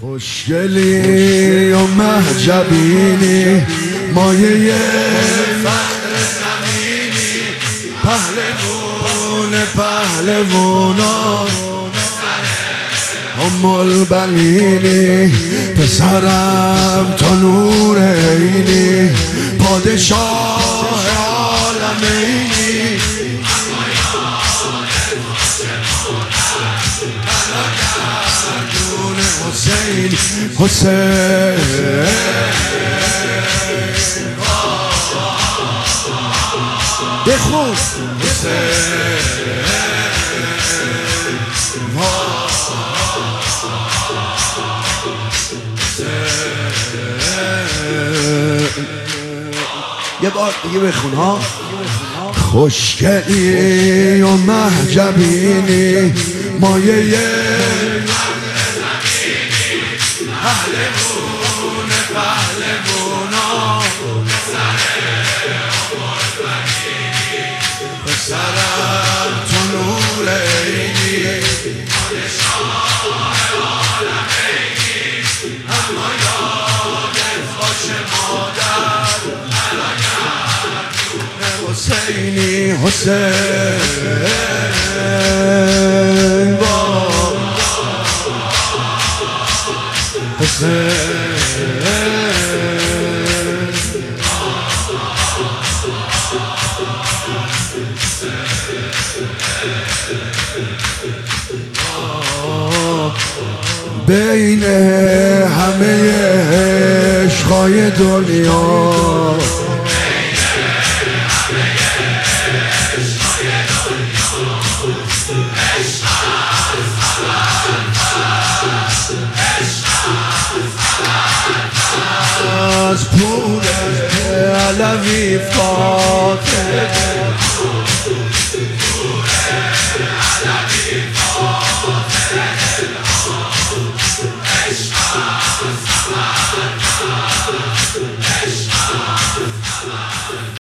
خوشگلی و مهجبینی مایه فخر زمینی پهلوونا ام البنینی پسرم تو نور عینی پادشاه عالمینی حسین بخون یه بار دیگه بخون ها. خوشگلی و مهجبینی مایه پهلوونا پسرم تو نور عینی پادشاه عالمینی اما یادت باشه مادر حسینی حسین با حسین بین همه عشقای دنیا از پول علوی فاتح